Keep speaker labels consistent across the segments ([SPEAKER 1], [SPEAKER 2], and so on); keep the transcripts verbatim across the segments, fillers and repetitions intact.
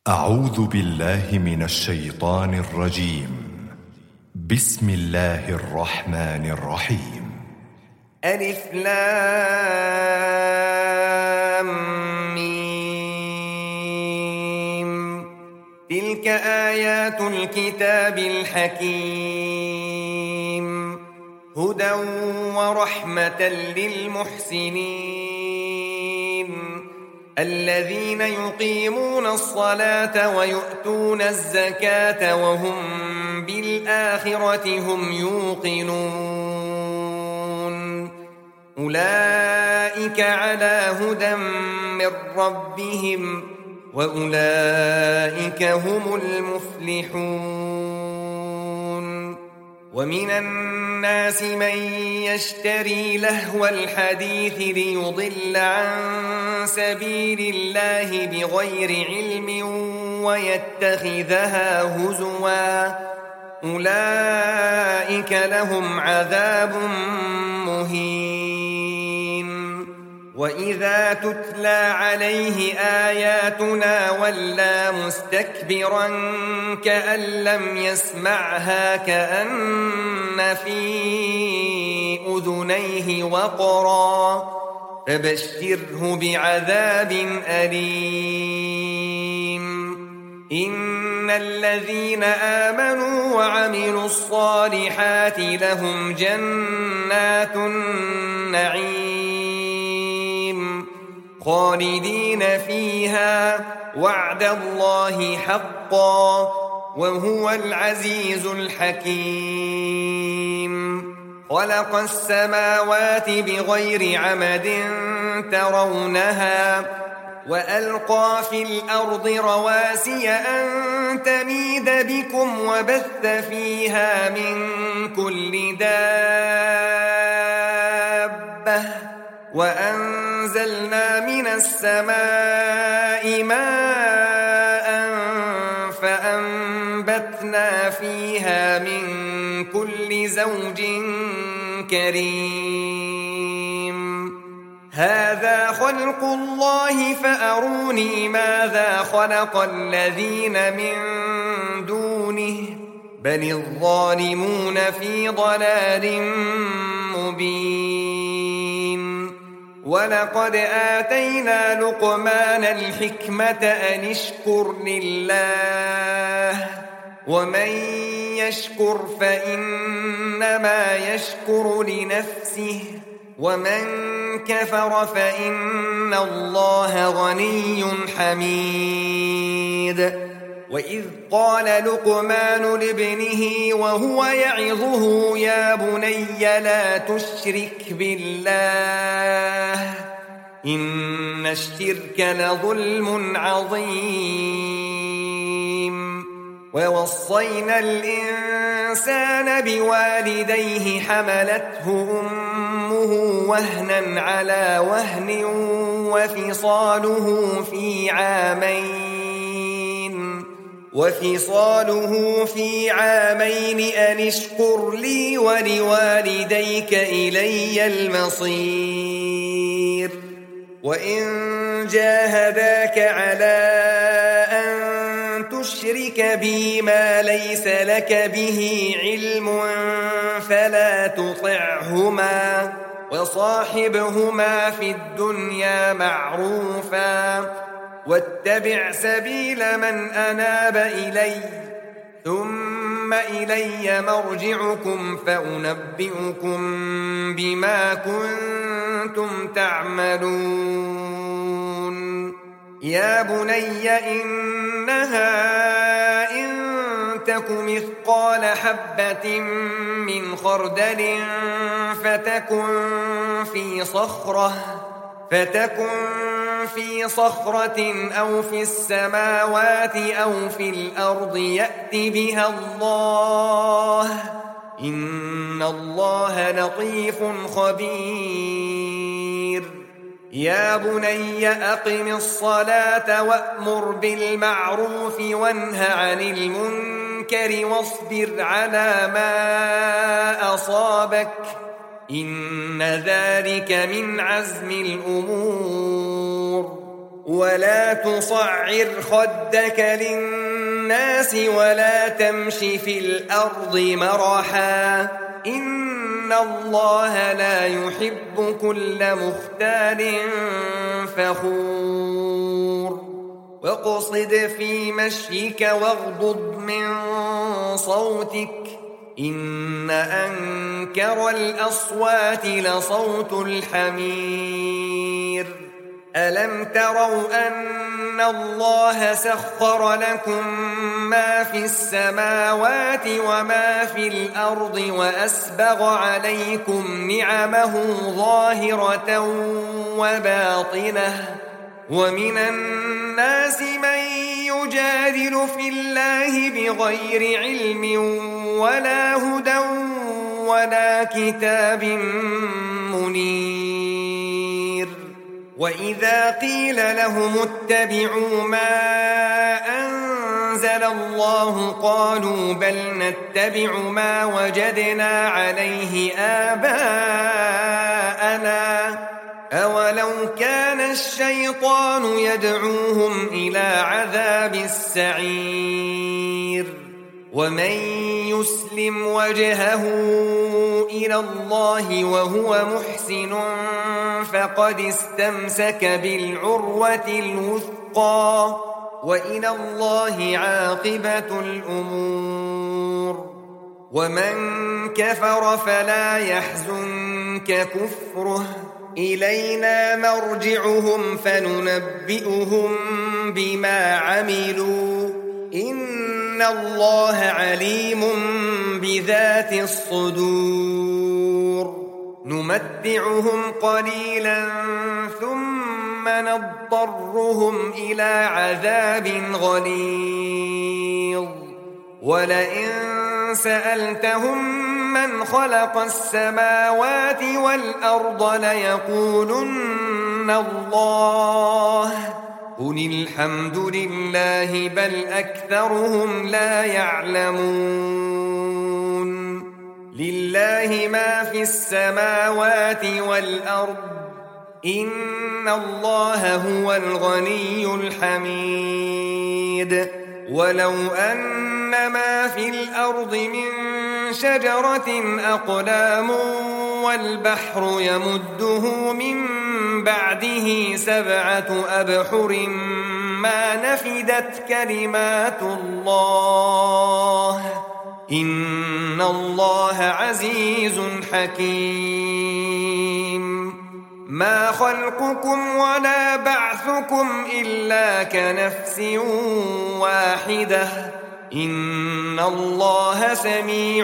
[SPEAKER 1] أعوذ بالله من الشيطان الرجيم. بسم الله الرحمن الرحيم.
[SPEAKER 2] ألف لام ميم. تلك آيات الكتاب الحكيم، هدى ورحمة للمحسنين الذين يقيمون الصلاة ويؤتون الزكاة وهم بالآخرة هم يوقنون. أولئك على هدى من ربهم وأولئك هم المفلحون. ومن الناس من يشتري لهو الحديث ليضل عن سبيل الله بغير علم ويتخذها هزوا، أولئك لهم عذاب مهين. وإذا تتلى عليه آياتنا ولى مستكبرا كأن لم يسمعها كأن في أذنيه وقرا، فبشره بعذاب أليم. إن الذين آمنوا وعملوا الصالحات لهم جنات النعيم خالدين فيها، وعد الله حقا وهو العزيز الحكيم. خلق السماوات بغير عمد ترونها وألقى في الأرض رواسي أن تميد بكم وبث فيها من كل دابة، وأنزلنا من السماء ماء فأنبتنا فيها من كل زوج كريم. هذا خلق الله فأروني ماذا خلق الذين من دونه، بل الظالمون في ضلال مبين. ولقد آتينا لقمان الحكمة أن اشكر لله، ومن يشكر فإنما يشكر لنفسه، ومن كفر فإن الله غني حميد. وإذ قال لقمان لابنه وهو يعظه يا بني لا تشرك بالله إن الشرك لظلم عظيم. ووصينا الإنسان بوالديه حملته أمه وهنا على وهن وفصاله في عامين وفصاله في عامين أن اشكر لي ولوالديك إلي المصير. وإن جاهداك على أن تشرك بي ما ليس لك به علم فلا تطعهما، وصاحبهما في الدنيا معروفا، واتبع سبيل من أناب إلي، ثم إلي مرجعكم فأنبئكم بما كنتم تعملون. يا بني إنها إن تك مثقال حبة من خردل فتكن في صخرة فتكن في صخرة أو في السماوات أو في الأرض يأت بها الله إن الله لطيف خبير. يا بني أقم الصلاة وأمر بالمعروف وانه عن المنكر واصبر على ما أصابك إن ذلك من عزم الأمور. ولا تصعر خدك للناس ولا تمش في الأرض مرحا إن الله لا يحب كل مختال فخور واقصد في مشيك واغضض من صوتك إن أنكر الأصوات لصوت الحمير ألم تروا أن الله سخر لكم ما في السماوات وما في الأرض وأسبغ عليكم نعمه ظاهرة وباطنة ومن الناس من يجادل في الله بغير علم ولا هدى ولا كتاب منير وإذا قيل لهم اتبعوا ما أنزل الله قالوا بل نتبع ما وجدنا عليه آباءنا أولو كان الشيطان يدعوهم إلى عذاب السعير ومن يسلم وجهه إلى الله وهو محسن فقد استمسك بالعروة الوثقى وإلى الله عاقبة الأمور ومن كفر فلا يحزنك كفره إلينا مرجعهم فننبئهم بما عملوا إن الله عليم بذات الصدور نمتعهم قليلا ثم نضطرهم إلى عذاب غليظ ولئن سألتهم من خلق السماوات والأرض ليقولن الله قل الحمد لله بل أكثرهم لا يعلمون لله ما في السماوات والأرض إن الله هو الغني الحميد ولو أن ما في الأرض من شجرة أقلام والبحر يمده من بعده سبعة أبحر ما نفدت كلمات الله إن الله عزيز حكيم ما خلقكم ولا بعثكم إلا كنفس واحدة إن الله سميع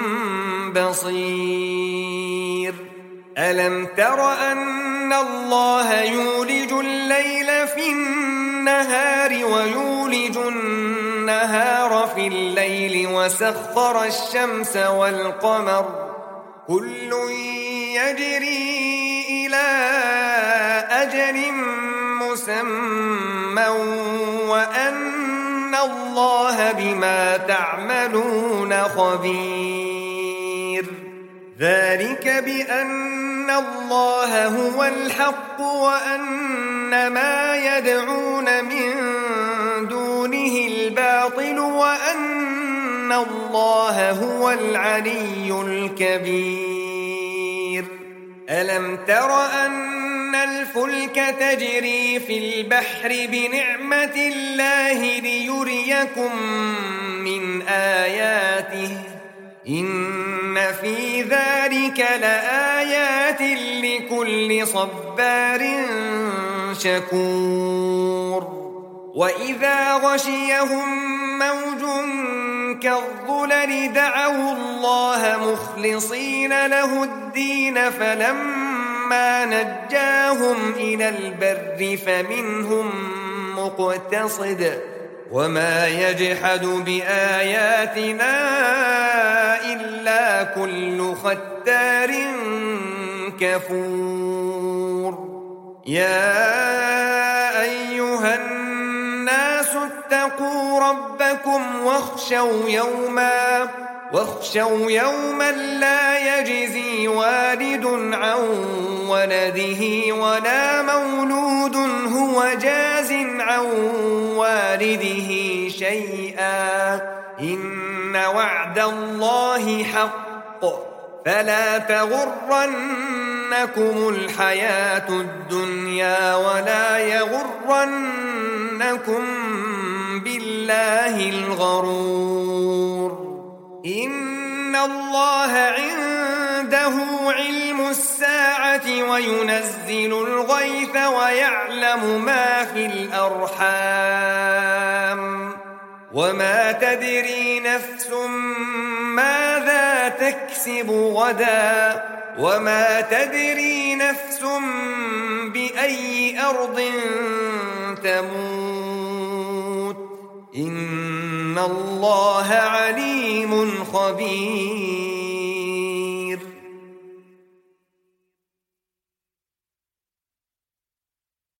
[SPEAKER 2] بصير ألم تر أن الله يولج الليل في النهار ويولج النهار في الليل وسخر الشمس والقمر كل يجري إلى أجل مسمى وأن الله بما تعملون خبير ذلك بأن الله هو الحق وأن ما يدعون من دونه الباطل وأن الله هو العلي الكبير ألم تر أن الفلك تجري في البحر بنعمة الله ليريكم من آياته إن في ذلك لآيات لكل صبار شكور وإذا غشيهم موج كالظلل دعوا الله مخلصين له الدين فلما نجاهم إلى البر فمنهم مقتصد وما يجحد بآياتنا إلا كل ختار كفور يا أيها الناس اتقوا ربكم واخشوا يوما واخشوا يوما لا يجزي والد عن ولده ولا مولود هو جاز عن والده شيئا إن وعد الله حق فلا تغرنكم الحياة الدنيا ولا يغرنكم بالله الغرور إن الله عنده علم الساعة وينزل الغيث ويعلم ما في الأرحام وما تدري نفس ماذا تكسب غدا وما تدري نفس بأي أرض تموت إن الله عليم خبير